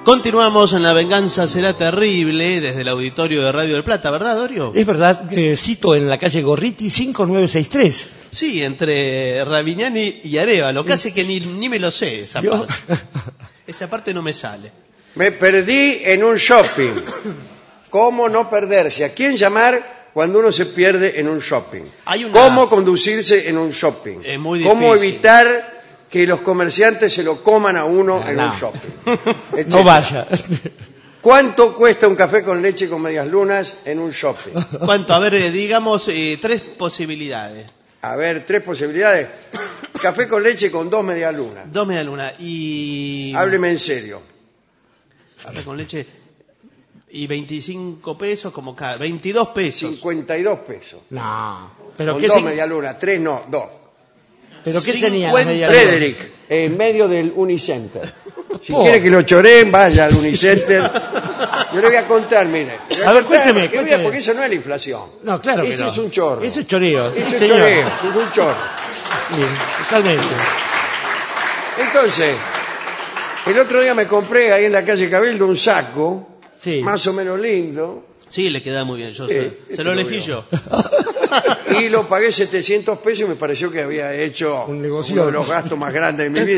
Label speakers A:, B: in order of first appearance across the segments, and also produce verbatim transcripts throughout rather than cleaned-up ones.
A: Continuamos en La Venganza Será Terrible desde el auditorio de Radio del Plata, ¿verdad, Dorio?
B: Es verdad que cito en la calle Gorriti cinco nueve seis tres.
A: Sí, entre Ravignani y Arévalo, casi que ni, ni me lo sé esa
B: Yo...
A: parte. Esa parte no me sale.
C: Me perdí en un shopping. ¿Cómo no perderse? ¿A quién llamar cuando uno se pierde en un shopping?
A: Hay una...
C: ¿Cómo conducirse en un shopping?
A: Es muy difícil.
C: ¿Cómo evitar que los comerciantes se lo coman a uno
B: Ah,
C: en
B: no.
C: un shopping?
B: No vaya.
C: ¿Cuánto cuesta un café con leche con medias lunas en un shopping?
A: ¿Cuánto? A ver, eh, digamos eh, tres posibilidades.
C: A ver, tres posibilidades. Café con leche con dos medias lunas.
A: Dos media luna y...
C: Hábleme en serio.
A: Café con leche y veinticinco pesos como cada... veintidós pesos.
C: cincuenta y dos pesos.
B: No. ¿Pero
C: Con
B: qué,
C: dos
B: se...
C: medias lunas. Tres no, dos.
B: ¿Pero qué
A: cincuenta
B: tenía la media luna?
C: Frederick, en medio del Unicenter. Si
B: Oh.
C: quiere que lo choreen, vaya al Unicenter. Yo le voy a contar, mire. Le voy
B: A ver,
C: contar,
B: cuénteme,
C: que voy a-
B: cuénteme.
C: Porque eso no es la inflación.
B: No, claro que
C: Eso
B: no.
C: es un chorro.
B: Eso es choreo.
C: Eso
B: sí,
C: es
B: señor.
C: choreo, es un chorro.
B: Sí, totalmente.
C: Entonces, el otro día me compré ahí en la calle Cabildo un saco,
B: Sí.
C: más o menos lindo,
A: Sí, le queda muy bien, yo
C: Sí,
A: sé.
C: este
A: Se lo
C: lo
A: elegí
C: veo.
A: yo.
C: y lo pagué setecientos pesos y me pareció que había hecho
B: Un negocio.
C: uno de los gastos más grandes de mi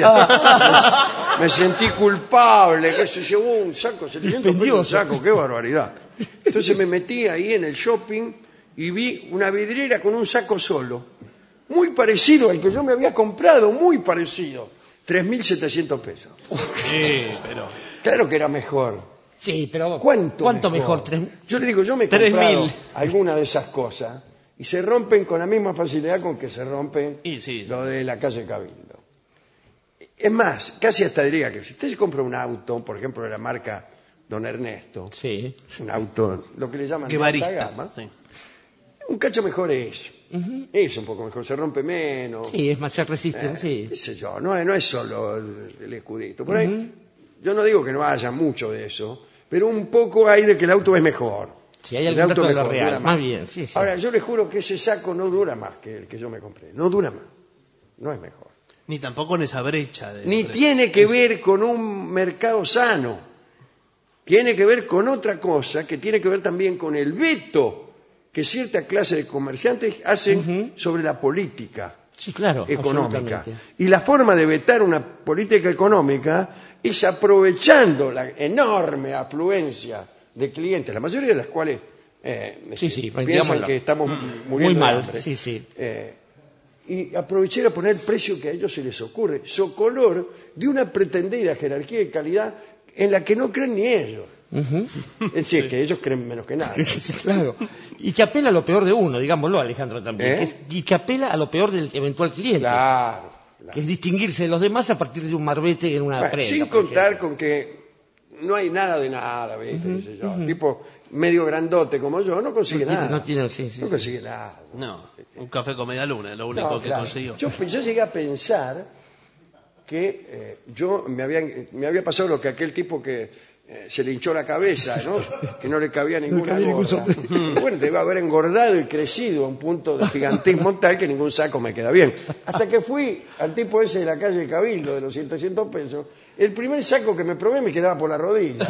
C: vida. me, me sentí culpable, que se llevó un saco, setecientos pesos un saco, qué barbaridad. Entonces me metí ahí en el shopping y vi una vidriera con un saco solo, muy parecido al que yo me había comprado, muy parecido, tres mil setecientos pesos.
A: Sí, pero...
C: Claro que era mejor.
B: Sí, pero
C: ¿Cuánto,
B: ¿cuánto mejor? Tres-
C: Yo le digo, yo me he
A: Tres
C: comprado
A: mil.
C: alguna de esas cosas y se rompen con la misma facilidad con que se rompen
A: Y sí.
C: lo de la calle Cabildo. Es más, casi hasta diría que si usted se compra un auto, por ejemplo de la marca Don Ernesto,
B: Sí.
C: un auto, lo que le llaman de
A: Guevarista.
C: alta gama,
A: Sí.
C: un cacho mejor es.
B: Ujú.
C: Es un poco mejor, se rompe menos.
B: Sí, es más, se resisten,
C: Eh,
B: sí.
C: qué sé yo, no, es- no es solo el, el escudito. Por ahí,
B: Ujú.
C: yo no digo que no haya mucho de eso, pero un poco hay de que el auto es mejor.
B: Sí, hay
C: El
B: algún
C: auto
B: dato de lo
C: mejor,
B: real.
C: dura
B: Más bien, sí, sí.
C: Ahora, yo le juro que ese saco no dura más que el que yo me compré. No dura más. No es mejor.
A: Ni tampoco en esa brecha. De
C: Ni
A: precio.
C: tiene que ver con un mercado sano. Tiene que ver con otra cosa, que tiene que ver también con el veto que cierta clase de comerciantes hacen
B: Ujú.
C: sobre la política
B: Sí, claro.
C: económica.
B: absolutamente.
C: Y la forma de vetar una política económica es aprovechando la enorme afluencia de clientes, la mayoría de las cuales eh,
B: Sí, sí,
C: piensan
B: digámoslo.
C: que estamos muriendo
B: Muy
C: de
B: mal,
C: hambre.
B: sí, sí.
C: Eh, y aprovechar a poner el precio que a ellos se les ocurre, socolor de una pretendida jerarquía de calidad en la que no creen ni ellos.
B: Ujú.
C: Es decir, que ellos creen menos que nada.
B: Sí, claro. Y que apela a lo peor de uno, digámoslo, Alejandro, también.
C: ¿Eh?
B: Que es- y que apela a lo peor del eventual cliente.
C: Claro. claro.
B: Que es distinguirse de los demás a partir de un marbete en una
C: Bueno,
B: prenda.
C: sin
B: por
C: contar
B: ejemplo.
C: con que no hay nada de nada, ¿viste? Qué sé yo. Tipo medio grandote como yo no consigue
B: No tiene-
C: nada.
B: no tiene- sí, sí,
C: No
B: sí.
C: consigue nada.
A: No, un café con media luna, es lo único
C: No,
A: que
C: claro.
A: consiguió.
C: Yo, yo llegué a pensar que eh, yo me había, me había pasado lo que aquel tipo que eh, se le hinchó la cabeza, ¿no? Que no le cabía ninguna
B: cabía ningún
C: gorra. Bueno, debe haber engordado y crecido a un punto de gigantismo tal que ningún saco me queda bien. Hasta que fui al tipo ese de la calle Cabildo de los setecientos pesos, el primer saco que me probé me quedaba por la rodilla.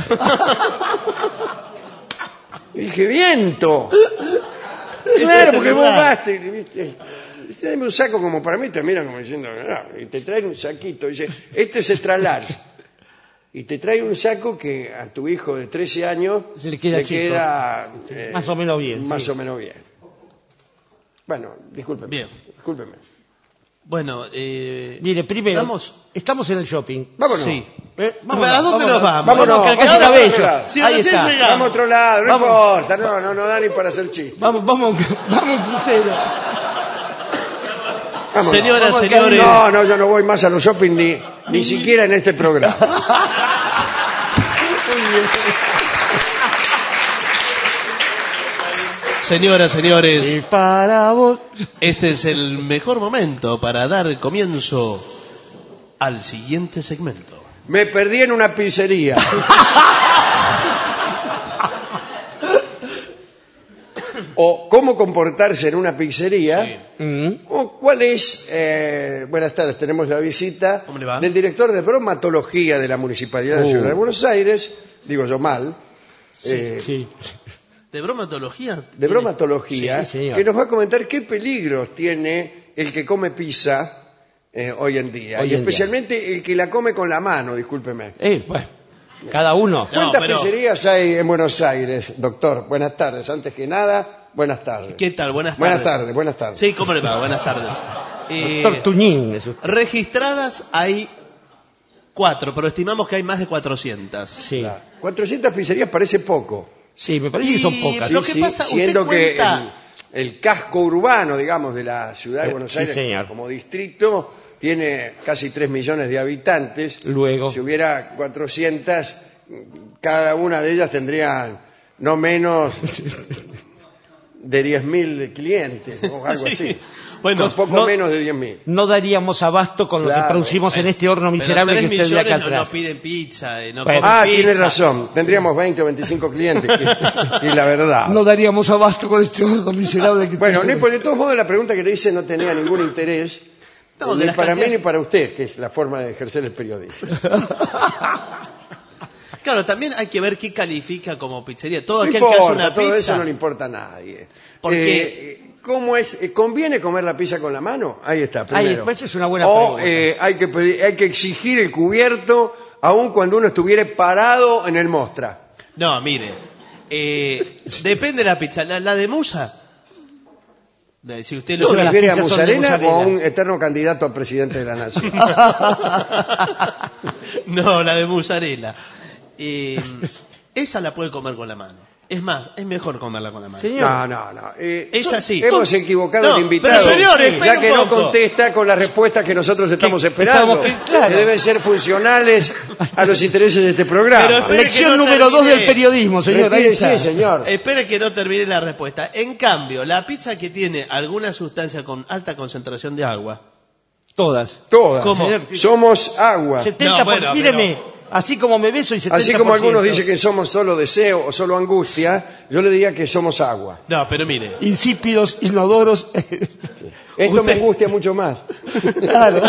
C: Y dije, viento. Claro, porque vos vas, te, viste, te dan un saco como para mí, te miran como diciendo, "Ah", y te traen un saquito, y dice, este es extra large. Y te trae un saco que a tu hijo de trece años
B: Se le queda chico.
C: queda, eh,
B: Más o menos bien,
C: Más
B: sí.
C: o menos bien. Bueno, discúlpeme.
A: Bien.
C: Discúlpeme.
A: Bueno, eh...
B: Mire, primero,
A: ¿Estamos?
B: estamos en el shopping.
C: Vámonos.
A: Sí.
B: ¿Eh?
A: ¿A dónde nos vamos?
C: Vámonos,
B: Vamos, que acá
C: vamos
B: está
C: a
B: bello.
C: otro lado.
A: Sí,
B: Ahí
A: recién
B: está.
A: llegamos.
C: Vamos a otro lado, no
B: Vamos.
C: importa, no, no, no da ni para hacer chiste.
B: Vamos, vamos, vamos un crucero.
C: Vámonos.
A: Señoras,
C: Vamos,
A: señores.
C: No, no, yo no voy más a los shopping ni, ni siquiera en este programa.
A: Señoras, señores,
B: Y para vos.
A: este es el mejor momento para dar comienzo al siguiente segmento.
C: Me perdí en una pizzería. o cómo comportarse en una pizzería,
A: Sí.
B: Mm.
C: o cuál es... eh, buenas tardes, tenemos la visita
A: ¿Cómo le va?
C: del director de bromatología de la Municipalidad de
B: Uh.
C: Ciudad de Buenos Aires, digo yo mal, eh,
B: Sí.
A: ¿De bromatología?
C: de bromatología,
B: Sí, sí, señor.
C: que nos va a comentar qué peligros tiene el que come pizza eh, hoy en día,
B: Hoy
C: y
B: en día.
C: especialmente el que la come con la mano, discúlpeme.
B: Eh, bueno, cada uno.
A: No,
C: ¿Cuántas
A: pero-
C: pizzerías hay en Buenos Aires, doctor? Buenas tardes, antes que nada, buenas tardes.
A: ¿Qué tal? Buenas tardes.
C: Buenas tardes, buenas tardes.
A: Sí, ¿cómo le va? Buenas tardes. Eh,
B: Doctor Tuñín. Es usted.
A: registradas hay cuatro, pero estimamos que hay más de cuatrocientas.
B: Sí.
C: Claro. cuatrocientas pizzerías parece poco.
B: Sí, me parece que son
A: Y
B: pocas.
A: Lo que pasa, usted
C: siendo que
A: cuenta-
C: el, el casco urbano, digamos, de la ciudad de
B: Eh,
C: Buenos
B: sí,
C: Aires
B: señor.
C: como distrito tiene casi tres millones de habitantes.
B: Luego.
C: Si hubiera cuatrocientas, cada una de ellas tendría no menos de diez mil clientes o algo
A: Sí.
C: así.
A: Bueno,
C: Un poco
B: no-
C: menos de diez mil.
B: No daríamos abasto con lo
C: Claro.
B: que producimos en este horno
A: Pero
B: miserable que
A: tres
B: usted ve acá
A: millones no,
B: atrás.
A: no piden pizza, eh, no
B: Bueno.
A: comen
C: Ah,
A: pizza.
C: tiene razón. Tendríamos veinte o veinticinco clientes. Y, y la verdad.
B: No daríamos abasto con este horno miserable que
C: Bueno,
B: usted
C: no, de todos modos la pregunta que le hice no tenía ningún interés,
A: No,
C: eh,
A: de
C: ni
A: las
C: para mí
A: cantidades-
C: ni para usted, que es la forma de ejercer el periodismo.
A: Claro, también hay que ver qué califica como pizzería. Todo
C: No
A: aquel que hace
C: importa,
A: una
C: todo
A: pizza.
C: eso no le importa a nadie.
A: Porque-
C: Eh, ¿Cómo es? Eh, ¿Conviene comer la pizza con la mano? Ahí está,
B: Ahí,
C: primero.
B: pues, es una buena
C: o,
B: pregunta.
C: eh, hay, que pedir- hay que exigir el cubierto aun cuando uno estuviera parado en el mostra.
A: No, mire. eh, depende de la pizza. La, la de musa. de- Si usted lo
B: Todas
C: ¿Se
B: las
C: refiere a
B: pizzas son de
C: mozzarella o a
B: mozzarella.
C: un eterno candidato a presidente de la nación?
A: No, la de mozzarella. Eh, esa la puede comer con la mano. Es más, es mejor comerla con la mano.
B: Señor.
C: No, no, no. Eh,
A: Es así.
C: Hemos equivocado
A: No,
C: al invitado.
A: pero señor, espere
C: ya
A: un
C: que no
A: poco.
C: contesta con las respuestas que nosotros estamos
B: Que
C: esperando.
B: estamos- claro.
C: Que deben ser funcionales a los intereses de este programa.
A: Pero espere
B: Lección
A: que no
B: número dos
A: termine.
B: del periodismo, señor. Ahí
C: Retírese,
B: está.
C: señor.
A: Espere que no termine la respuesta. En cambio, la pizza que tiene alguna sustancia con alta concentración de agua.
B: Todas.
C: Todas.
A: ¿Cómo?
C: Somos agua.
B: setenta
A: No, bueno,
B: míreme, así como me beso y setenta por ciento.
C: Así como algunos dicen que somos solo deseo o solo angustia, yo le diría que somos agua.
A: No, pero mire.
B: Insípidos, inodoros.
C: Esto me
A: Usted-
C: angustia mucho más.
B: Claro.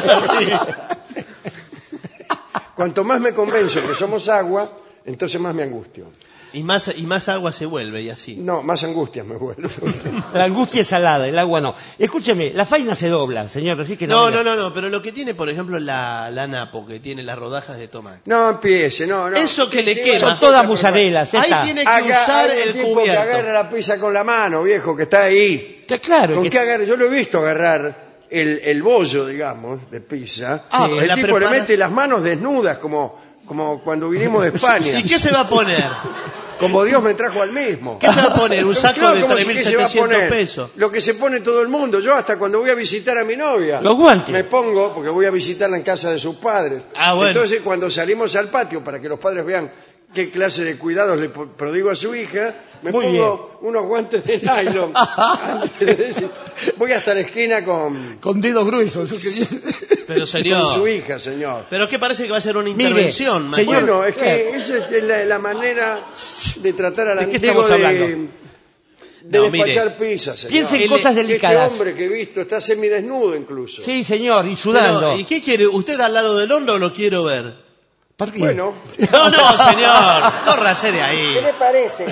C: Cuanto más me convenzo que somos agua, entonces más me angustio.
A: Y más, y más agua se vuelve y así.
C: No, más angustias me vuelvo.
B: La angustia es salada, el agua no. Escúcheme, la faina se dobla, señor, así que
A: No,
B: no.
A: no, no, no, pero lo que tiene, por ejemplo, la, la napo, que tiene las rodajas de tomate.
C: No empiece, no, no.
A: Eso que le
C: Sí,
A: quema.
B: Son
C: una
B: todas
C: cosa por-
B: musarelas, ya
A: Ahí
B: está.
A: tiene que
C: Acá
A: usar
C: hay un
A: el
C: tipo que
A: cubierto.
C: agarra la pizza con la mano, viejo, que está ahí.
B: Que claro,
C: ¿Con
B: que-
C: qué agarra? Yo lo he visto agarrar el, el bollo, digamos, de pizza.
A: Ah,
C: el
A: la
C: tipo le
A: preparas-
C: mete las manos desnudas, como, como cuando vinimos de España.
A: ¿Y qué se va a poner?
C: Como Dios me trajo al mismo.
A: ¿Qué se va a poner? ¿Un saco
C: Claro,
A: de
C: como
A: tres
C: si
A: mil
C: que se va a
A: setecientos
C: poner
A: pesos?
C: Lo que se pone todo el mundo. Yo hasta cuando voy a visitar a mi novia.
B: Los guantes.
C: Me pongo, porque voy a visitarla en casa de sus padres.
A: Ah, bueno.
C: Entonces cuando salimos al patio, para que los padres vean qué clase de cuidados le po- prodigo a su hija, me
B: Muy
C: pongo unos guantes de nylon. Antes de decir- voy hasta la esquina con,
B: con dedos gruesos. eso que-
A: Pero
C: con su
A: señor.
C: hija, señor.
A: Pero que parece que va a ser una
B: Mire,
A: intervención, Manuel.
B: señor,
C: Bueno, es
B: claro.
C: que esa es la, la manera de tratar a la
B: ¿De qué
C: digo,
B: estamos
C: de,
B: hablando?
C: de
A: No,
C: despachar pizza, señor.
B: Piense en
A: Él-
B: cosas
C: Este
B: delicadas.
C: hombre que he visto está semidesnudo incluso.
B: Sí, señor, y
A: Pero,
B: sudando.
A: ¿y qué quiere? ¿Usted al lado del horno o lo quiero ver?
B: ¿Por qué?
C: Bueno,
A: No, no, señor. No rasé de ahí.
C: ¿qué le parece?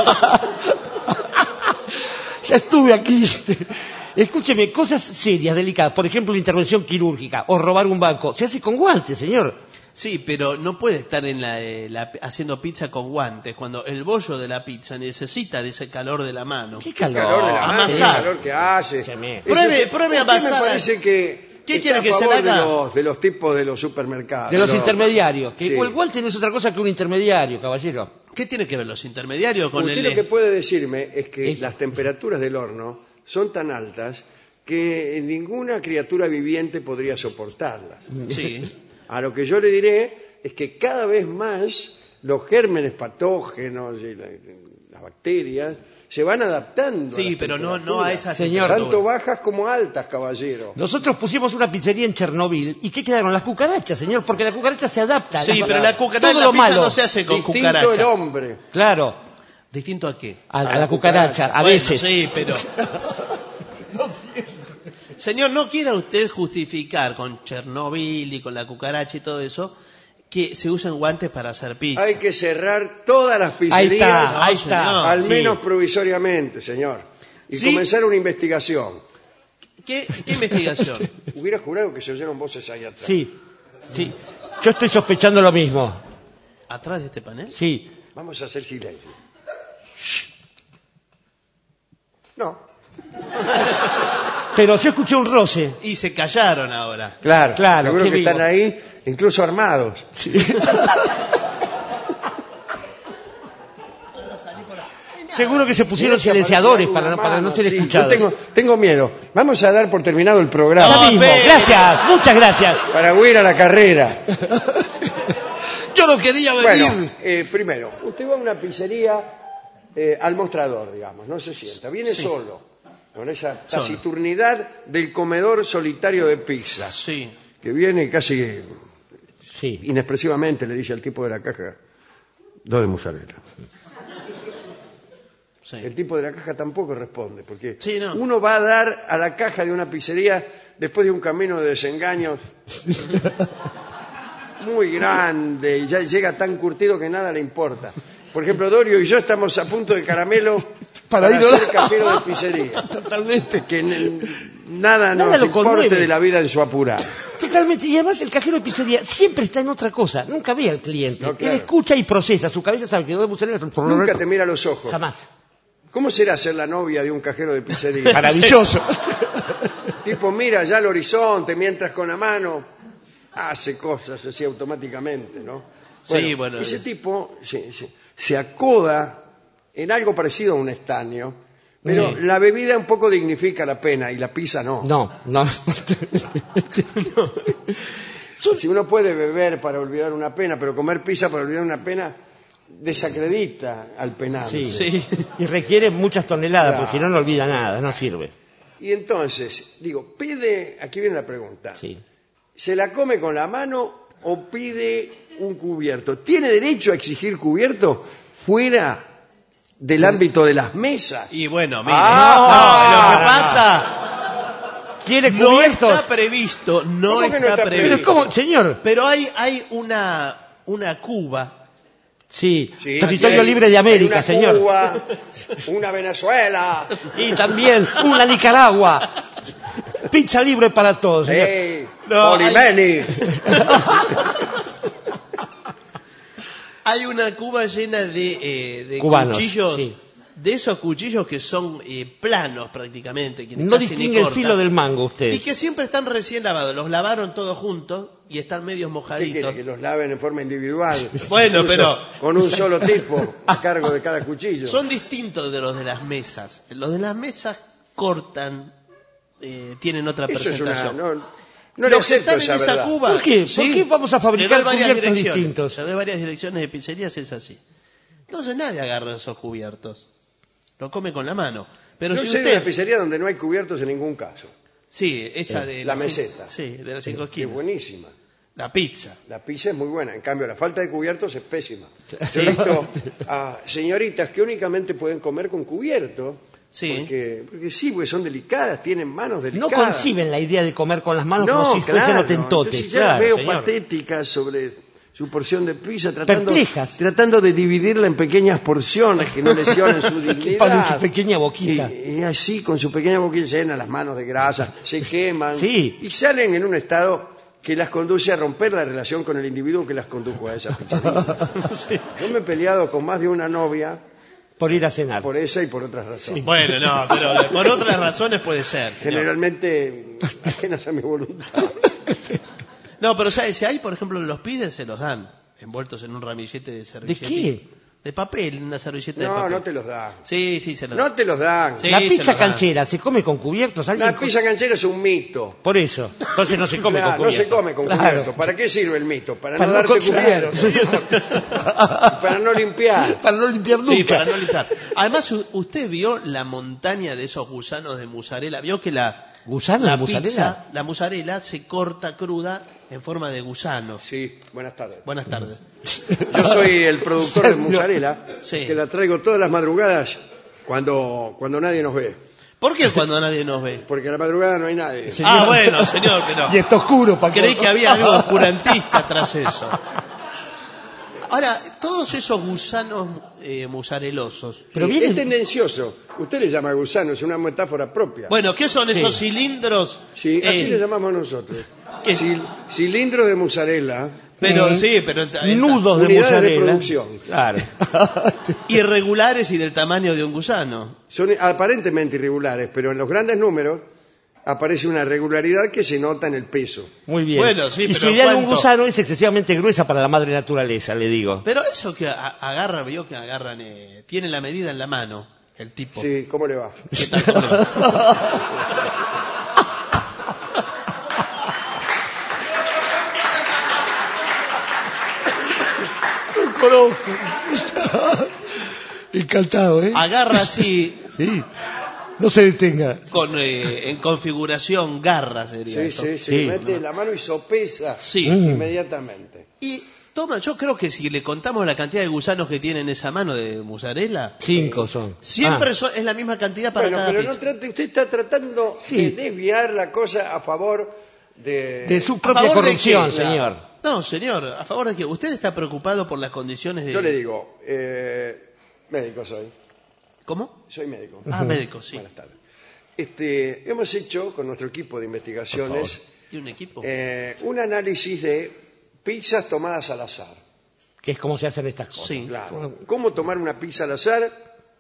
B: Ya estuve aquí. Escúcheme, cosas serias, delicadas. Por ejemplo, una intervención quirúrgica o robar un banco. Se hace con guantes, señor.
A: Sí, pero no puede estar en la, eh, la- haciendo pizza con guantes cuando el bollo de la pizza necesita de ese calor de la mano.
B: ¿Qué
C: El
B: calor?
C: calor de la mano, el
A: Amasar.
C: calor que hace.
B: Escúcheme.
C: Ese-
A: Pruebe- pruebe a
C: usted
A: amasar.
C: me parece que
A: ¿Qué
C: está
A: quiere
C: a
A: que se
C: favor
A: le haga?
C: De los, de los tipos de los supermercados.
B: De los intermediarios. Que
C: Sí.
B: el guante no es otra cosa que un intermediario, caballero.
A: ¿Qué tiene que ver los intermediarios con
C: Usted
A: el...
C: lo que puede decirme es que
B: Es-
C: las temperaturas del horno son tan altas que ninguna criatura viviente podría soportarlas.
A: Sí.
C: A lo que yo le diré es que cada vez más los gérmenes patógenos y la- las bacterias se van adaptando. a
A: Sí,
C: las
A: pero no, no a
C: temperaturas,
A: esa
B: Señor.
A: temperatura.
C: tanto bajas como altas, caballero.
B: Nosotros pusimos una pizzería en Chernobyl. ¿Y qué quedaron? Las cucarachas, señor, porque la cucaracha se adapta.
A: Sí,
B: La-
A: pero la cucaracha,
B: todo
A: la
B: lo
A: pizza
B: malo.
A: no se hace con
C: Distinto el
A: cucaracha.
C: hombre.
B: Claro.
A: ¿Distinto a qué?
B: A, a
C: A
B: la
C: la
B: cucaracha, a
A: Bueno,
B: veces.
A: sí, pero... Señor, no quiera usted justificar con Chernobyl y con la cucaracha y todo eso que se usen guantes para hacer pizza.
C: Hay que cerrar todas las
B: Ahí
C: pizzerías,
B: está, ahí
A: No,
B: está.
A: señor.
C: al
B: Sí.
C: menos provisoriamente, señor. Y
A: ¿Sí?
C: comenzar una investigación.
A: ¿Qué, qué investigación?
C: Hubiera jurado que se oyeron voces ahí atrás.
B: Sí, sí. Yo estoy sospechando lo mismo.
A: ¿Atrás de este panel?
B: Sí.
C: Vamos a hacer silencio. No.
B: Pero yo escuché un roce.
A: Y se callaron ahora.
C: Claro,
B: Claro,
C: seguro
B: qué
C: que
B: vivo.
C: están ahí, incluso armados.
B: Sí. Seguro que se pusieron
C: Mira que
B: silenciadores
C: aparecía
B: para,
C: una
B: para no
C: mano,
B: ser
C: sí.
B: escuchados.
C: Yo tengo, tengo miedo. Vamos a dar por terminado el programa
B: Ya mismo.
A: pero-
B: Gracias, muchas gracias.
C: para huir a la carrera.
B: Yo no quería venir.
C: Bueno, eh, primero, usted va a una pizzería eh, al mostrador, digamos, no se sienta, viene solo, con esa
A: Solo.
C: taciturnidad del comedor solitario de pizza,
A: Sí.
C: que viene casi
B: Sí.
C: inexpresivamente, le dice al tipo de la caja, dos de mozzarella.
A: Sí.
C: El tipo de la caja tampoco responde, porque
A: Sí, no.
C: uno va a dar a la caja de una pizzería después de un camino de desengaños muy grande y ya llega tan curtido que nada le importa. Por ejemplo, Dorio y yo estamos a punto de caramelo
B: Para
C: para,
B: ir a-
C: ser cajero de pizzería.
B: Totalmente.
C: Que n- nada nos
B: Nada lo
C: importe
B: conmueve.
C: de la vida en su apurada.
B: Totalmente. Y además el cajero de pizzería siempre está en otra cosa. Nunca ve al cliente.
C: No, claro.
B: Él escucha y procesa. Su cabeza sabe que debe buscar el...
C: Nunca te mira a los ojos.
B: Jamás.
C: ¿Cómo será ser la novia de un cajero de pizzería?
B: Maravilloso.
C: Tipo, mira ya el horizonte mientras con la mano hace cosas así automáticamente, ¿no?
A: Sí, bueno,
C: Ese
A: bien.
C: tipo se, se- se acoda en algo parecido a un estaño, pero
B: Sí.
C: la bebida un poco dignifica la pena y la pizza no.
B: No, no.
C: Si uno puede beber para olvidar una pena, pero comer pizza para olvidar una pena desacredita al penante.
B: Sí.
A: Sí.
B: Y requiere muchas toneladas,
C: Claro.
B: porque si no, no olvida nada, no sirve.
C: Y entonces, digo, pide, aquí viene la pregunta,
B: Sí.
C: ¿se la come con la mano o pide un cubierto? ¿Tiene derecho a exigir cubierto fuera del ámbito de las mesas?
A: Y bueno, mire,
C: Ah,
A: no, lo que pasa
B: ¿Quiere
A: no
B: cubiertos?
A: está previsto, no
C: ¿Cómo que
A: está,
C: no está
A: previsto.
B: Pero ¿cómo, señor?
A: Pero hay, hay una, una Cuba.
B: Sí,
C: Sí,
B: territorio
C: aquí hay-
B: libre de América,
C: hay una
B: señor.
C: Cuba, una Venezuela.
B: Y también una Nicaragua. Pizza libre para todos, señor.
C: Hey,
A: No,
C: Polimeni.
A: Hay una Cuba llena de, eh, de
B: Cubanos,
A: cuchillos,
B: sí.
A: de esos cuchillos que son eh, planos prácticamente. Que
B: No
A: casi ni
B: distingue el
A: cortan,
B: filo del mango usted.
A: Y que siempre están recién lavados. Los lavaron todos juntos y están medios
C: ¿Qué
A: mojaditos.
C: quiere? Que los laven en forma individual.
A: Bueno,
C: Incluso
A: pero-
C: con un solo tipo a cargo de cada cuchillo.
A: Son distintos de los de las mesas. Los de las mesas cortan, eh, tienen otra
C: Eso es una...
A: presentación.
C: No, no le
A: Los que
C: acepto
A: están en
C: esa
A: esa
C: verdad.
A: Cuba.
B: ¿Por qué? ¿Por
A: sí.
B: qué vamos a fabricar
A: Le doy varias
B: cubiertos
A: direcciones.
B: distintos?
A: Le doy varias direcciones de pizzerías, es así. Entonces nadie agarra esos cubiertos. Lo come con la mano. Pero
C: Yo
A: si
C: sé de
A: usted...
C: una pizzería donde no hay cubiertos en ningún caso.
A: Sí, esa de...
C: La
A: las cin-
C: meseta.
A: Sí, de las cinco
C: Que es
A: esquinas.
C: buenísima.
A: La pizza.
C: La pizza es muy buena, en cambio la falta de cubiertos es pésima.
A: Sí.
C: He visto a señoritas que únicamente pueden comer con cubierto,
A: Sí.
C: porque, porque sí, pues son delicadas, tienen manos
B: No
C: delicadas.
B: conciben la idea de comer con las manos
C: No,
B: como si fuesen
C: claro.
B: otentotes.
C: Entonces ya
B: Claro,
C: veo
B: señor.
C: patéticas sobre su porción de pizza, tratando,
B: Perplejas.
C: tratando de dividirla en pequeñas porciones que no lesionen su dignidad.
B: Para su pequeña boquita.
C: Y, y así, con su pequeña boquilla llena las manos de grasa, se queman
B: Sí.
C: y salen en un estado que las conduce a romper la relación con el individuo que las condujo a esa pizzería. Yo me he peleado con más de una novia
B: Por ir a cenar.
C: por esa y por otras razones.
A: Bueno, no, pero por otras razones puede ser. señor.
C: Generalmente ajenas a mi voluntad.
A: No, pero ya, si hay, por ejemplo, los piden, se los dan. Envueltos en un ramillete de servilleta.
B: qué?
A: De papel, una servilleta de
C: No,
A: papel.
C: no te los dan.
A: Sí, sí, se los
C: No
A: dan.
C: te los dan.
A: Sí,
B: la
A: se
B: pizza
A: los dan.
B: canchera se come con cubiertos. ¿Alguien
C: La
B: co-
C: pizza canchera es un mito.
B: Por eso. Entonces no se come
C: Claro,
B: con
C: no
B: cubiertos.
C: se come con
B: Claro.
C: cubierto. ¿Para qué sirve el mito? Para,
B: Para
C: no
B: no
C: darte
B: co- claro.
C: cubierto. Para no limpiar.
B: Para no limpiar nunca.
A: Sí, para no limpiar. Además, u- usted vio la montaña de esos gusanos de mozzarella. Vio que la,
B: ¿Gusano
A: la
B: de mozzarella?
A: pizza, la mozzarella se corta cruda en forma de gusano.
C: Sí, buenas tardes.
A: Buenas tardes.
C: Yo soy el productor de mozzarella,
A: Sí.
C: que la traigo todas las madrugadas cuando, cuando nadie nos ve.
A: ¿Por qué cuando nadie nos ve?
C: Porque a la madrugada no hay nadie.
B: Señor.
A: Ah, bueno, señor, pero
B: Y está oscuro, Paco.
A: creí que había algo oscurantista tras eso. Ahora, todos esos gusanos eh, mozarelosos.
B: Pero
C: Sí,
B: viene-
C: es tendencioso. Usted le llama gusano, es una metáfora propia.
A: Bueno, ¿qué son esos
B: Sí.
A: cilindros?
C: Sí, así
A: Eh,
C: le llamamos nosotros.
A: ¿Qué?
C: Cil- cilindro de mozzarella,
A: Pero
B: Mm.
A: sí, pero ent- ent-
B: Nudos de
C: unidades de
B: mozzarella.
C: producción.
B: Claro.
A: irregulares y del tamaño de un gusano.
C: Son aparentemente irregulares, pero en los grandes números aparece una regularidad que se nota en el peso.
B: Muy bien.
A: Bueno, sí,
B: y
A: pero
B: su idea de un
A: ¿cuánto?
B: gusano es excesivamente gruesa para la madre naturaleza, le digo.
A: Pero eso que a- agarra, vio que agarran, eh, tiene la medida en la mano, el tipo.
C: Sí, ¿cómo le va?
A: ¿Qué tal? ¿Cómo le va?
B: Conozco. Encantado, ¿eh?
A: Agarra así,
B: Sí. No se detenga.
A: con, eh, en configuración garra sería
C: Sí,
A: eso.
C: sí, sí,
B: Sí.
C: mete la mano y sopesa
A: Sí.
B: Mm.
C: inmediatamente.
A: Y toma, yo creo que si le contamos la cantidad de gusanos que tiene en esa mano de mozzarella,
B: Cinco son.
A: siempre
B: Ah,
A: son- es la misma cantidad para
C: Bueno,
A: cada
C: pero
A: pizza.
C: no trate, usted está tratando
B: Sí.
C: de desviar la cosa a favor de...
B: de su
A: ¿A
B: propia
A: favor de
B: corrupción,
A: qué?
B: señor.
A: No, señor, a favor de que usted está preocupado por las condiciones de...
C: Yo le digo, eh, médico soy,
A: ¿Cómo?
C: soy médico.
A: Ah, médico, sí.
C: Buenas tardes. Este, hemos hecho con nuestro equipo de investigaciones
A: ¿Tiene un equipo?
C: eh, un análisis de pizzas tomadas al azar.
B: Que es como se hacen estas cosas.
A: Sí.
C: Claro. ¿Cómo tomar una pizza al azar?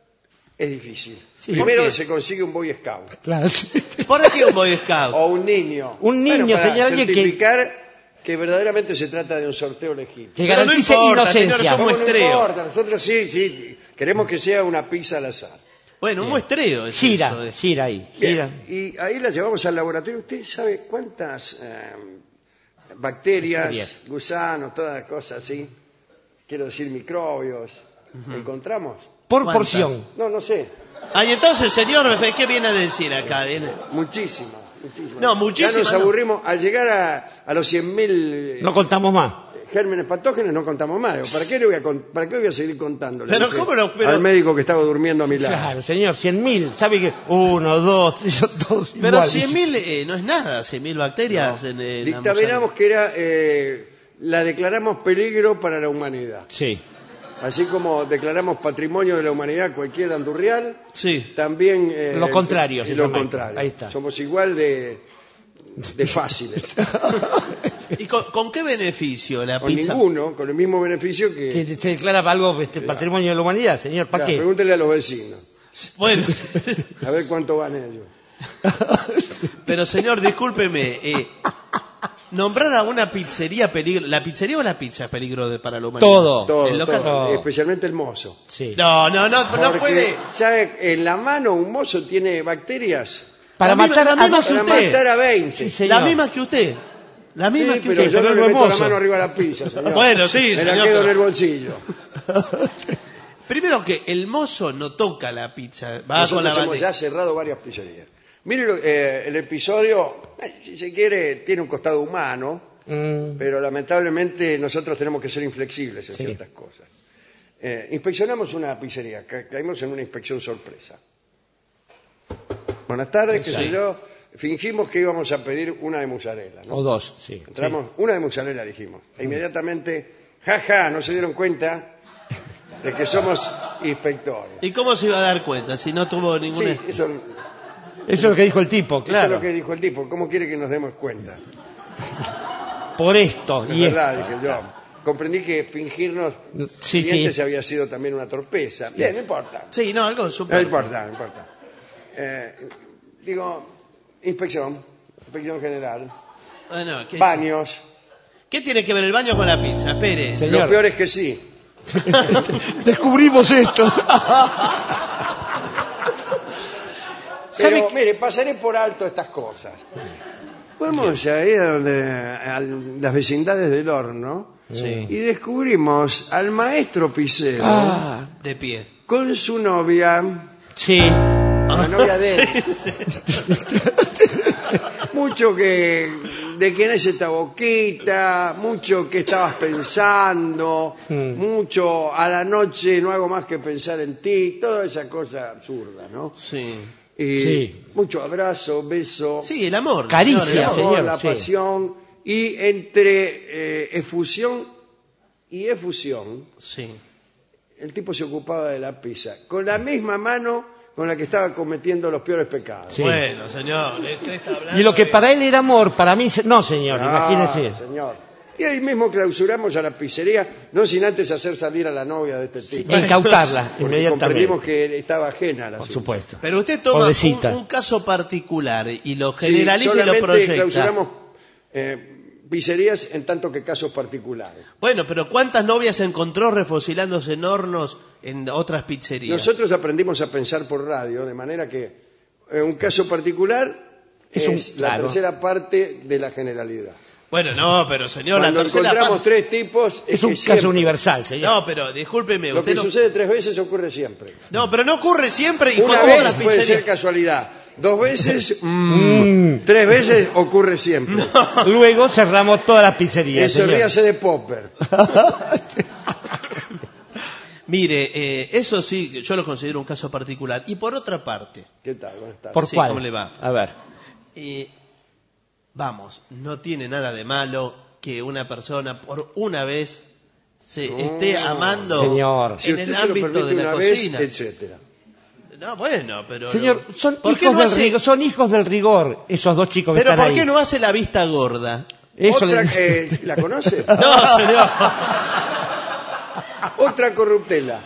C: Es difícil.
B: Sí.
C: Primero
A: ¿Por qué?
C: se consigue un Boy Scout
B: Claro, sí.
A: ¿Por qué un Boy Scout?
C: o un niño.
B: Un niño,
C: Bueno, para
B: señor, alguien que-
C: certificar que... verdaderamente se trata de un sorteo legítimo.
B: Que
A: Pero no
B: garantice
A: importa, señor,
B: inocencia.
A: somos-
C: ¿Cómo no
A: muestreo.
C: importa? Nosotros sí, sí, queremos que sea una pizza al azar.
A: Bueno, un muestreo es
B: Gira,
A: eso, eh.
B: gira ahí.
C: Bien,
B: Gira.
C: y ahí la llevamos al laboratorio. ¿Usted sabe cuántas eh, bacterias,
B: Bacterias.
C: gusanos, todas las cosas así, quiero decir microbios, encontramos?
B: Por
A: ¿Cuántas?
B: porción.
C: No, no sé,
A: Ah, y entonces, señor, ¿qué viene a decir acá? Viene-
C: muchísimas, muchísimas.
A: No, muchísimas
C: Ya nos
A: no.
C: aburrimos. Al llegar a, a los cien mil
B: No contamos más.
C: gérmenes patógenos no contamos más. ¿Para qué le voy a, con- para qué voy a seguir contando? Le
A: Pero
C: dije
A: ¿cómo no? Pero-
C: al médico que estaba durmiendo a mi lado.
B: Claro, señor, cien mil. ¿Sabe que uno, dos, tres, son todos
A: Pero
B: iguales?
A: cien mil eh, no es nada, cien mil bacterias en, eh, la
C: Dictaminamos que era, eh, la declaramos peligro para la humanidad.
B: Sí.
C: Así como declaramos patrimonio de la humanidad cualquier andurrial,
A: mozzarella. Sí.
C: también... eh,
B: Lo contrario, se
C: Lo
B: llama esto.
C: contrario.
B: Ahí está.
C: Somos igual de, de fáciles.
A: ¿Y con, con qué beneficio la
C: Con
A: pizza?
C: ninguno, con el mismo beneficio que...
B: Que se declara algo este, patrimonio de la humanidad, señor. ¿Para
C: Claro,
B: qué?
C: pregúntele a los vecinos,
A: Bueno,
C: a ver cuánto van ellos.
A: pero señor, discúlpeme. Eh, nombrar a una pizzería peligro. ¿La pizzería o la pizza es peligro de- para la humanidad?
B: Todo.
C: Todo,
A: El local-
C: todo,
B: no.
C: especialmente el mozo.
B: Sí.
A: No, no, no, no
C: Porque,
A: puede.
C: ¿sabe? En la mano un mozo tiene bacterias
B: Para
A: La misma-
B: matar
A: la
B: a
A: misma
B: dos...
A: que
C: para
A: usted.
C: matar a veinte.
B: Sí, señor.
A: La misma que usted. La misma
C: Sí,
A: que
C: pero
A: usted.
C: yo no
B: pero
C: le
B: no es
C: meto la
B: mozo.
C: mano arriba de la pizza, señor.
A: Bueno, sí,
C: Me la
A: señor,
C: quedo
A: pero-
C: en el bolsillo.
A: Primero que el mozo no toca la pizza. Va
C: Nosotros
A: con la
C: hemos
A: bandeja.
C: ya cerrado varias pizzerías. Mire, lo- eh, el episodio, eh, si se quiere, tiene un costado humano,
B: Mm,
C: pero lamentablemente nosotros tenemos que ser inflexibles en
B: Sí.
C: ciertas cosas. Eh, inspeccionamos una pizzería, ca- caímos en una inspección sorpresa. Buenas tardes, qué sé
A: Sí.
C: yo. Fingimos que íbamos a pedir una de mozzarella, ¿no?
B: o dos, sí.
C: Entramos, una de mozzarella dijimos. E inmediatamente, jaja, no se dieron cuenta de que somos inspectores.
A: ¿Y cómo se iba a dar cuenta si no tuvo
C: Sí,
A: ninguna...
C: eso,
B: Sí. Eso es lo que dijo el tipo,
C: eso es
B: claro.
C: lo que dijo el tipo. ¿Cómo quiere que nos demos cuenta?
B: Por esto.
C: Es
B: Y es-
C: verdad, dije yo. Comprendí que fingirnos
B: Sí,
C: clientes
B: sí.
C: había sido también una torpeza. Bien, no importa.
A: Sí, no, algo
C: No
A: súper...
C: importa, no importa. Eh, digo, inspección, inspección general,
A: Bueno, ¿qué,
C: baños.
A: ¿Qué tiene que ver el baño con la pizza? Espere.
B: Señor.
C: Lo peor es que sí.
B: Descubrimos esto. ¿Sabe
C: Pero,
B: qué?
C: mire, pasaré por alto estas cosas. Fuimos ahí a, donde, a las vecindades del horno
A: Sí.
C: y descubrimos al maestro pizzero
B: Ah,
A: De pie.
C: con su novia,
B: sí.
C: la novia de él. mucho que de quién es esta boquita, mucho que estabas pensando,
B: Mm.
C: mucho a la noche no hago más que pensar en ti, toda esa cosa absurda, ¿no?
A: Sí.
C: Y
B: Sí.
C: mucho abrazo, beso,
A: Sí, el amor.
B: Caricia,
A: señor, el amor.
B: señor.
C: la
B: sí.
C: pasión, y entre eh, efusión y efusión,
A: Sí.
C: el tipo se ocupaba de la pizza, con la misma mano con la que estaba cometiendo los peores pecados.
B: Sí.
A: Bueno, señor, usted está hablando
B: Y lo que
A: de-
B: para él era amor, para mí... se- No, señor,
C: Ah,
B: imagínese.
C: señor. Y ahí mismo clausuramos a la pizzería, no sin antes hacer salir a la novia de este tipo.
B: Incautarla
C: Porque
B: inmediatamente.
C: comprendimos que estaba ajena a la
B: Por
C: asunto.
B: supuesto.
A: Pero usted toma
B: Pobrecita.
A: un, un caso particular y lo
C: Sí,
A: generaliza y lo
C: solamente
A: proyecta.
C: clausuramos eh, pizzerías en tanto que casos particulares.
A: Bueno, pero ¿cuántas novias encontró refocilándose en hornos en otras pizzerías?
C: Nosotros aprendimos a pensar por radio, de manera que eh, un caso particular
B: Es
C: es,
B: un-
C: la
B: claro.
C: tercera parte de la generalidad.
A: Bueno, no, pero señor,
C: Cuando
A: la tercera
C: encontramos
A: parte...
C: tres tipos,
B: Es
C: que
B: un
C: siempre-
B: caso universal, señor.
A: No, pero discúlpeme,
C: Lo
A: usted
C: que
A: no...
C: sucede tres veces ocurre siempre.
A: No, pero no ocurre siempre y
C: Una
A: con todas las
C: vez puede ser
A: pizzerías.
C: casualidad. Dos veces, mm, tres veces ocurre siempre.
B: Luego cerramos todas las pizzerías,
C: Eso
B: señor.
C: ríase de Popper.
A: Mire, eh, eso sí, yo lo considero un caso particular. Y por otra parte,
C: ¿Qué tal? Buenas tardes.
B: ¿Por
A: Sí,
B: cuál?
A: ¿cómo le va?
B: A ver.
A: eh, vamos, no tiene nada de malo que una persona por una vez se
C: No,
A: esté amando
B: señor.
C: Si
A: en
C: usted
A: el
C: se lo
A: ámbito
C: permite
A: de la
C: una vez,
A: cocina.
C: etcétera.
A: No, bueno, pero...
B: Señor, son
A: ¿por qué
B: hijos,
A: no
B: del
A: hace-
B: rigor, son hijos del rigor, esos dos chicos que
A: Pero
B: están
A: ¿por
B: ahí.
A: qué no hace la vista gorda?
B: Eso
C: Otra,
B: le-
C: eh, ¿la conoce?
A: No, señor.
C: Otra corruptela.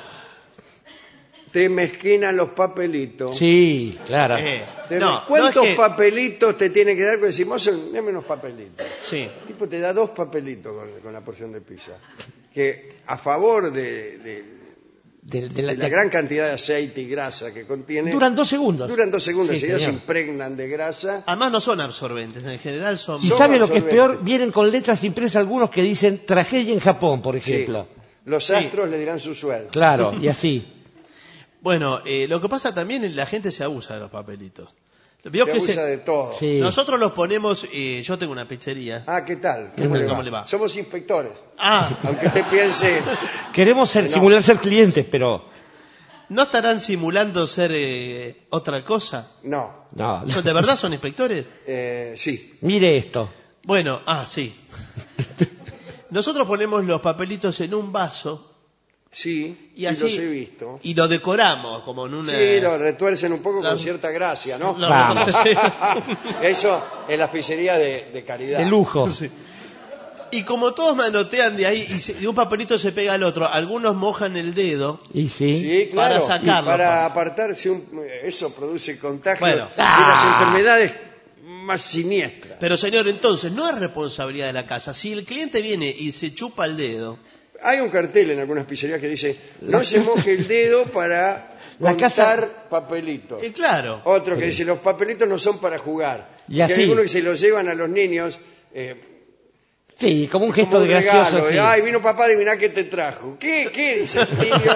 C: Te mezquinan los papelitos.
B: Sí, claro.
A: Eh,
C: Te-
A: no, no
C: ¿Cuántos
A: es que-
C: papelitos te tiene que dar? Porque decimos, dame unos papelitos.
A: Sí.
C: El tipo te da dos papelitos con, con la porción de pizza. Que a favor de, de-
B: De- de la-
C: de la gran cantidad de aceite y grasa que contiene,
B: Duran dos segundos.
C: duran dos segundos,
B: Sí,
C: enseguida se
B: señor.
C: impregnan de grasa.
A: Además no son absorbentes, en general son...
B: Y
C: son
B: sabe lo que es
C: absorbentes.
B: peor, vienen con letras impresas algunos que dicen tragedia en Japón, por
C: Sí.
B: ejemplo.
C: Los astros le dirán su suerte.
B: Claro, y así.
A: Bueno, eh, lo que pasa también es la gente se abusa de los papelitos. Vio
C: Se
A: que
C: abusa
A: se-
C: de todo.
B: Sí.
A: Nosotros los ponemos, eh, yo tengo una pizzería.
C: Ah, ¿qué tal?
A: ¿Cómo le- cómo le va?
C: Somos inspectores.
A: Ah,
C: Aunque usted piense,
B: Queremos ser,
C: No.
B: simular ser clientes, pero
A: ¿no estarán simulando ser eh, otra cosa?
C: no.
B: no.
A: ¿Son- ¿De verdad son inspectores?
C: Eh, sí.
B: Mire esto.
A: Bueno, ah, sí. Nosotros ponemos los papelitos en un vaso
C: Sí,
A: y
C: sí
A: así
C: los he visto.
A: y lo decoramos como en una...
C: Sí, lo retuercen un poco
A: La-
C: con cierta gracia, ¿no?
A: Lo-
B: Vamos.
A: sí.
C: Eso en las pizzerías de, de caridad.
B: De lujo.
A: Sí. Y como todos manotean de ahí y, se- y un papelito se pega al otro, algunos mojan el dedo.
B: Y sí.
C: Sí, claro.
A: Para sacarlo,
C: Y para
A: pa.
C: apartarse, un- eso produce contagio
A: Bueno.
C: de
B: Ah.
C: las enfermedades más siniestras.
A: Pero señor, entonces, no es responsabilidad de la casa. Si el cliente viene y se chupa el dedo,
C: Hay un cartel en algunas pizzerías que dice, no se moje el dedo para
B: La
C: contar
B: casa-
C: papelitos.
A: eh, claro.
C: Otro que dice, los papelitos no son para jugar.
B: Y
C: Que
B: así.
C: hay algunos que se los llevan a los niños eh,
B: Sí, como un gesto
C: como un
B: de gracioso.
C: regalo.
B: sí.
C: de, Ay, vino papá, adivina qué te trajo. ¿Qué? ¿Qué? Dice el niño.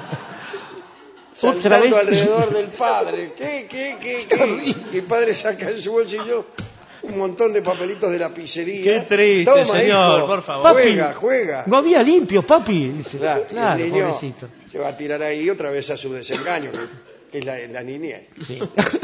B: Otra
C: Saltando
B: vez.
C: alrededor del padre. ¿Qué? ¿Qué? ¿Qué? ¿Qué? Y el padre saca en su bolsillo un montón de papelitos de la pizzería.
A: Qué triste,
C: Toma,
A: señor,
C: hijo,
A: por favor.
B: Papi,
C: Juega, juega.
B: No había limpio, papi. Dice.
C: Claro,
B: Claro,
C: el niño
B: pobrecito.
C: se va a tirar ahí otra vez a su desengaño, que, que es la, la niñez.
B: Sí.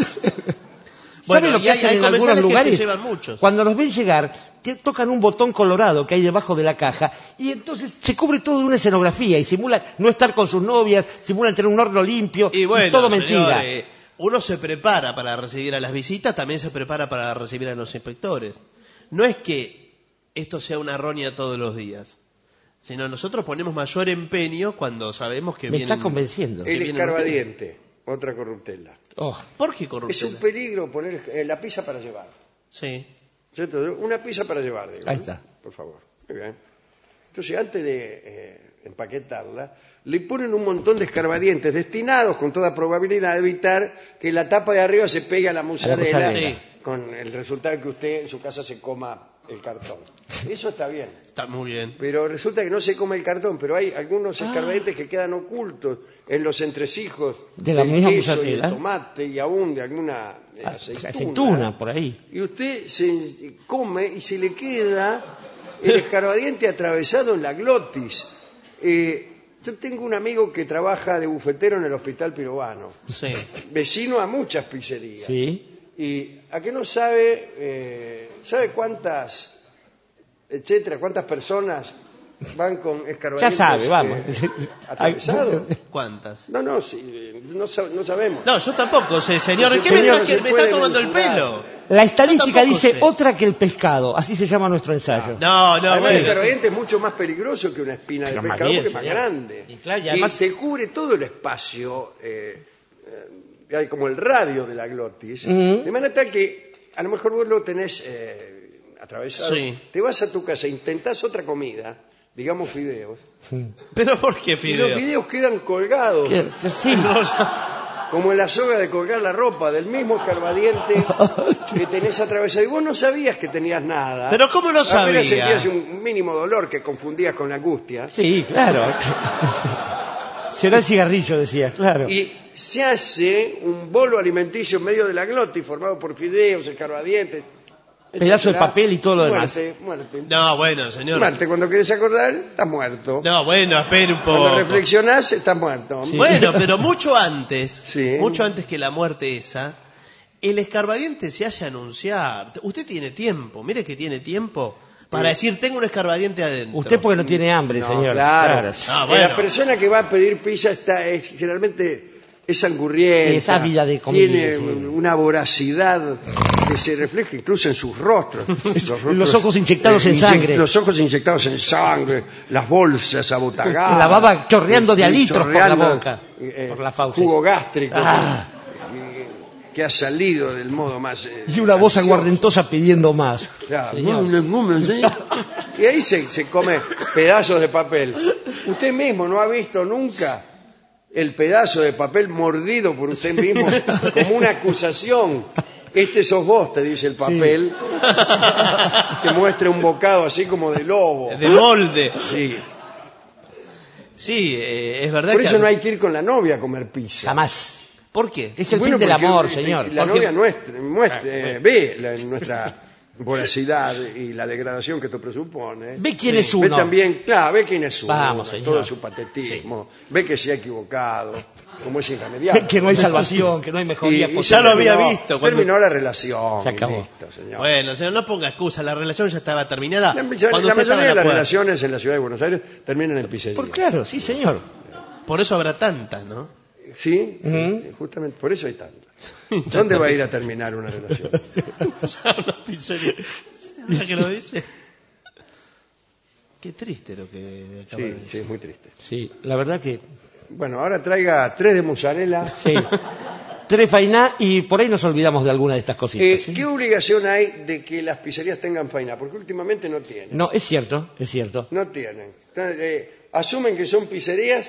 A: Bueno,
B: ¿Sabe lo
A: y
B: que
A: hay-
B: hacen
A: hay
B: en algunos
A: comensales que
B: lugares?
A: se llevan muchos.
B: Cuando los ven llegar, te- tocan un botón colorado que hay debajo de la caja y entonces se cubre todo de una escenografía y simulan no estar con sus novias, simulan tener un horno limpio
A: Y bueno,
B: todo
A: señor,
B: mentira.
A: eh, uno se prepara para recibir a las visitas, también se prepara para recibir a los inspectores. No es que esto sea una roña todos los días, sino nosotros ponemos mayor empeño cuando sabemos que
B: Me
A: vienen...
B: está convenciendo.
A: Que
C: El
A: vienen
C: escarbadiente, otra corruptela.
B: Oh,
A: ¿Por qué
C: Es
A: corrupción?
C: un peligro poner eh, la pizza para llevar.
A: Sí.
C: ¿Cierto? Una pizza para llevar, digo.
B: Ahí está.
C: Por favor. Muy bien. Entonces, antes de eh, empaquetarla, le ponen un montón de escarbadientes destinados, con toda probabilidad, a evitar que la tapa de arriba se pegue a la mozzarella,
B: mozzarella.
A: Sí.
C: con el resultado que usted en su casa se coma el cartón. Eso está bien.
A: Está muy bien.
C: Pero resulta que no se come el cartón, pero hay algunos escarbadientes que quedan ocultos en los entresijos
B: De la
C: del
B: misma
C: queso y
B: mozzarella.
C: el tomate y aún de alguna eh, aceituna.
B: Aceituna, por ahí.
C: Y usted se come y se le queda el escarbadiente atravesado en la glotis. Eh, yo tengo un amigo que trabaja de bufetero en el Hospital Pirovano,
A: Sí.
C: vecino a muchas pizzerías.
B: Sí.
C: Y a que no sabe, eh, ¿sabe cuántas, etcétera, cuántas personas van con escarbadientes?
B: Ya sabe, vamos.
C: eh, atravesados?
A: ¿Cuántas?
C: No, no, sí, no, sab- no sabemos.
A: No, yo tampoco sé, señor.
C: Ese
A: ¿Qué me
C: señor
A: está,
C: se
A: que me
C: puede
A: está tomando el
C: mensurar.
A: pelo?
B: La estadística
A: Yo tampoco
B: dice
A: sé.
B: otra que el pescado. Así se llama nuestro ensayo.
A: No, no,
C: Además, el
A: bueno. sí.
C: escarbadiente es mucho más peligroso que una espina de
B: Pero más
C: pescado
B: bien,
C: porque es más
B: señor.
C: grande.
B: Y claro, y además-
C: te cubre todo el espacio, eh, eh, hay como el radio de la glotis,
B: Ujú.
C: de manera tal que a lo mejor vos lo tenés eh, atravesado,
A: Sí.
C: te vas a tu casa, intentás otra comida, digamos fideos,
A: ¿Pero por qué
C: y los
A: fideo?
C: fideos quedan colgados,
B: Que- Sí.
C: como en la soga de colgar la ropa, del mismo escarbadiente que tenés atravesado. Y vos no sabías que tenías nada.
A: ¿Pero cómo no
C: Apenas
A: sabía?
C: sentías un mínimo dolor que confundías con la angustia.
B: Sí, claro. Será el cigarrillo, decía, claro.
C: Y se hace un bolo alimenticio en medio de la glotis formado por fideos, escarbadientes,
B: Pedazo de
C: etcétera.
B: papel y todo lo demás.
C: Muerte, muerte.
A: No, bueno, señor.
C: Muerte, cuando querés acordar, estás muerto.
A: No, bueno, espere un
C: Cuando
A: poco.
C: reflexionás, estás muerto.
A: Bueno, pero mucho antes,
C: Sí.
A: mucho antes que la muerte esa, el escarbadiente se hace anunciar. Usted tiene tiempo, mire que tiene tiempo para decir, tengo un escarbadiente adentro.
B: Usted porque no tiene hambre,
C: No,
B: señor.
C: claro.
A: Ah,
C: Eh,
A: bueno.
C: La persona que va a pedir pizza está es, generalmente es angurrienta.
B: Sí, es ávida de comida,
C: Tiene
B: sí.
C: una voracidad que se refleja incluso en sus rostros. Los,
B: Los ojos inyectados en
C: inyec-
B: sangre.
C: Los ojos inyectados en sangre, las bolsas abotagadas.
B: La baba chorreando de a
C: Sí,
B: litros por la
C: chorreando,
B: boca,
C: eh,
B: por las fauces.
C: Jugo gástrico.
B: Ah.
C: eh, Que ha salido del modo más... eh,
B: Y una voz
C: ansioso.
B: aguardentosa pidiendo más.
C: Claro.
B: Señor.
C: Y ahí se, se come pedazos de papel. Usted mismo no ha visto nunca el pedazo de papel mordido por usted mismo como una acusación. Este sos vos, te dice el papel. Te muestra un bocado así como de lobo.
A: De molde.
C: Sí.
A: Sí, eh, es verdad
C: Por
A: que...
C: eso no hay que ir con la novia a comer pizza.
B: Jamás.
A: ¿Por qué?
B: Es el
C: Bueno,
B: fin del
C: porque,
B: amor,
C: eh,
B: señor.
C: La
B: Porque-
C: novia nuestra, muestra, eh, ve la- nuestra voracidad y la degradación que esto presupone.
B: Ve quién es
C: Ve
B: uno.
C: también, claro, ve quién es uno,
B: Vamos, señor.
C: todo su patetismo, ve que se ha equivocado, como es irremediable.
B: Que no hay salvación, que no hay mejoría
C: Y- y
B: posible.
C: se
A: Ya lo había
C: terminó-
A: visto cuando-
C: Terminó la relación.
B: Se
C: y
B: acabó.
C: listo, señor.
A: Bueno, señor, no ponga excusa, la relación ya estaba terminada.
C: la,
A: Cuando
C: la
A: usted estaba
C: mayoría
A: en
C: de
A: la
C: las
A: puerta.
C: relaciones en la ciudad de Buenos Aires terminan en pizzería.
B: Por claro, sí, señor.
A: Por eso habrá tantas, ¿no?
C: ¿Sí?
B: Ujú.
C: Sí, justamente por eso hay tanto. ¿Dónde va a ir a terminar una relación?
A: Una pizzería. ¿Ahora que lo dice? Qué triste lo que acaba de
C: Sí,
A: decir.
C: sí, es muy triste.
B: Sí, la verdad que...
C: Bueno, ahora traiga tres de mozzarella.
B: Sí. Tres fainá y por ahí nos olvidamos de alguna de estas cositas.
C: Eh,
B: ¿sí?
C: ¿Qué obligación hay de que las pizzerías tengan faina? Porque últimamente no tienen.
B: No, es cierto, es cierto.
C: No tienen. Entonces, eh, asumen que son pizzerías.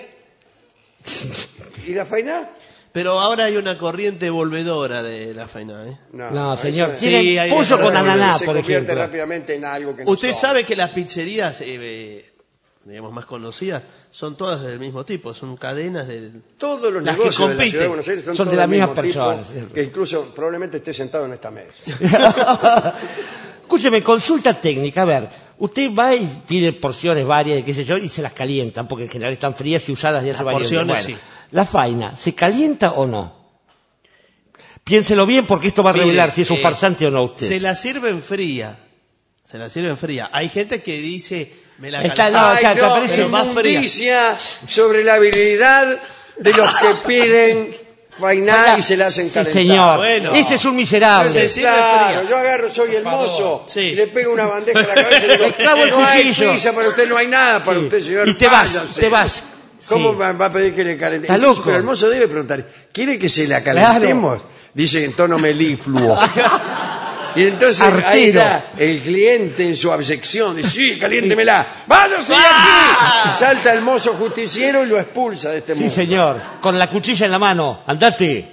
C: ¿Y la faina?
A: Pero ahora hay una corriente volvedora de la faina, ¿eh?
B: No, señor,
C: eso-
B: tienen
A: Sí, hay-
B: pollo
A: hay-
B: con
A: hay-
B: ananá,
C: se
B: por
C: convierte
B: ejemplo.
C: rápidamente en algo que no
A: Usted
C: son.
A: sabe que las pizzerías, eh, eh, digamos, más conocidas, son todas del mismo tipo, son cadenas del...
C: Todos los
A: Las que
C: negocios de la
A: compiten.
C: ciudad de Buenos Aires son,
B: Son de
C: todos
B: la
C: del
B: misma
C: mismo
B: persona,
C: tipo,
B: sí.
C: que incluso probablemente esté sentado en esta mesa.
B: Escúcheme, consulta técnica, a ver, usted va y pide porciones varias de qué sé yo y se las calientan, porque en general están frías y usadas de hace
A: Las
B: varios días.
A: porciones,
B: Bueno,
A: sí.
B: ¿la faina se calienta o no? Piénselo bien porque esto va a
A: Mire,
B: revelar si es un
A: eh,
B: farsante o no usted.
A: Se la sirven fría. Se la sirven fría. Hay gente que dice, me la
B: Está-
A: calentó.
B: no,
C: Ay,
B: o sea,
C: no,
B: me parece
A: pero más fría.
C: inmundicia sobre la habilidad de los que piden fainá y se la hacen
B: Sí,
C: calentar.
B: señor.
A: Bueno.
B: Ese es un miserable.
A: Se sirve
C: Claro,
A: fría.
C: yo agarro, soy el mozo,
A: Sí.
C: y le pego una bandeja a la cabeza y le digo,
B: Le clavo el
C: no hay
B: cuchillo.
C: pizza para usted, no hay nada para
B: Sí.
C: usted, señor.
B: Y te vas,
C: váyase".
B: te vas.
C: ¿Cómo
B: Sí.
C: va va a pedir que le calente?
B: Está
C: Incluso,
B: loco.
C: Pero el mozo debe preguntar, ¿quiere que se la calentemos? Dice en tono melifluo. Y entonces ahí
B: Artero.
C: está el cliente en su abyección, dice, sí, caliéntemela, váyase de
B: ¡Ah!
C: aquí. Salta el mozo justiciero y lo expulsa de este
B: Sí,
C: mundo.
B: señor, con la cuchilla en la mano. Andate.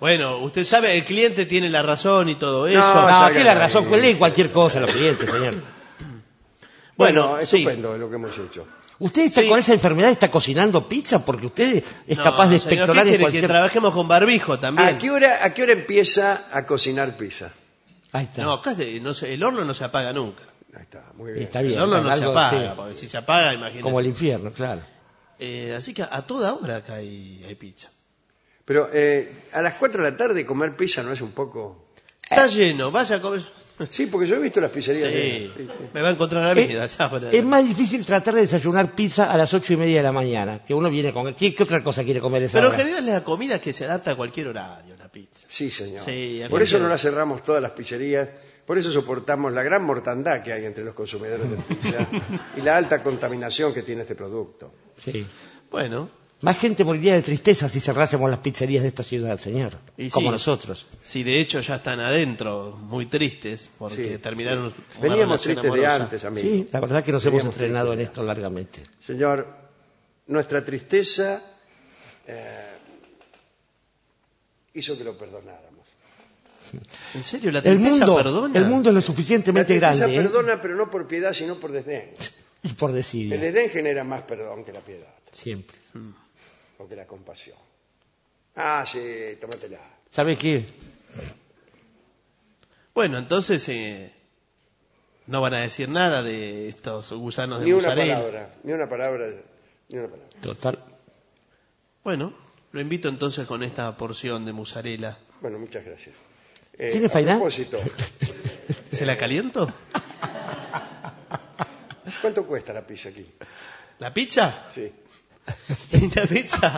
A: Bueno, usted sabe, el cliente tiene la razón y todo eso.
C: No,
B: No,
C: salga
B: que la
C: de
B: razón,
C: ahí.
B: pues leen cualquier cosa los clientes, señor.
C: Bueno,
A: Bueno, sí.
C: estupendo lo que hemos hecho.
B: ¿Usted está
A: Sí.
B: con esa enfermedad, está cocinando pizza porque usted es
A: No,
B: capaz de
A: señor,
B: espectorar
A: ¿qué
B: en
A: quiere?
B: cualquier...
A: Que trabajemos con barbijo también.
C: ¿A qué hora, a qué hora empieza a cocinar pizza?
B: Ahí está.
A: No, acá de- no se- el horno no se apaga nunca.
C: Ahí está, muy bien.
B: Está bien.
A: El horno no se
B: algo,
A: apaga,
B: sí,
A: porque si se apaga, imagínese.
B: como el infierno, claro.
A: Eh, así que a toda hora acá hay, hay pizza.
C: Pero eh, a las cuatro de la tarde comer pizza no es un poco...
A: Está lleno, vaya a comer.
C: Sí, porque yo he visto las pizzerías.
A: Sí,
C: llenas. Sí, sí.
A: me va a encontrar la vida. ¿sabes?
B: Es más difícil tratar de desayunar pizza a las ocho y media de la mañana, que uno viene con... ¿Qué, qué otra cosa quiere comer esa
A: Pero en
B: hora?
A: general es la comida que se adapta a cualquier horario, la pizza.
C: Sí, señor.
A: Sí, a
C: Por
A: mí
C: eso
A: me-
C: no las cerramos todas las pizzerías. Por eso soportamos la gran mortandad que hay entre los consumidores de pizza y la alta contaminación que tiene este producto.
B: Sí.
A: Bueno,
B: Más gente moriría de tristeza si cerrásemos las pizzerías de esta ciudad, señor.
A: Y
B: como
A: sí.
B: nosotros.
A: si de hecho ya están adentro, muy tristes, porque
C: Sí,
A: terminaron
C: sí.
A: una
C: Veníamos
A: relación
C: tristes de
A: amorosa.
C: antes, amigo.
B: Sí, la verdad que nos hemos
C: Veníamos
B: entrenado en
C: tristes
B: esto largamente.
C: Señor, nuestra tristeza eh, hizo que lo perdonáramos.
A: ¿En serio? ¿La
B: El
A: tristeza
B: mundo,
A: perdona?
B: el mundo es lo
C: La
B: suficientemente
C: tristeza
B: grande, ¿eh?
C: perdona, pero no por piedad, sino por desdén.
B: Y por
C: El
B: desidia,
C: desdén genera más perdón que la piedad
B: siempre.
C: o que la compasión. Ah, sí, tómatela.
B: ¿Sabe qué?
A: Bueno, entonces eh, no van a decir nada de estos gusanos de
C: Ni una
A: mozzarella.
C: palabra, ni una palabra, ni una palabra.
B: Total.
A: Bueno, lo invito entonces con esta porción de mozzarella.
C: Bueno, muchas gracias. Eh,
B: ¿Tiene
C: a
B: faina?
C: propósito,
A: ¿Se la caliento?
C: ¿cuánto cuesta la pizza aquí?
A: ¿La pizza?
C: Sí.
A: La pizza.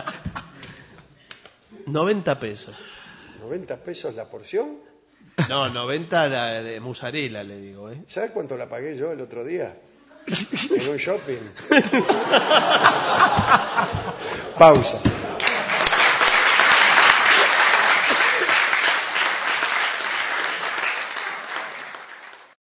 A: noventa pesos.
C: ¿noventa pesos la porción?
A: No, noventa la de mozzarella, le digo, ¿eh?
C: ¿Sabes cuánto la pagué yo el otro día? En un shopping. Pausa.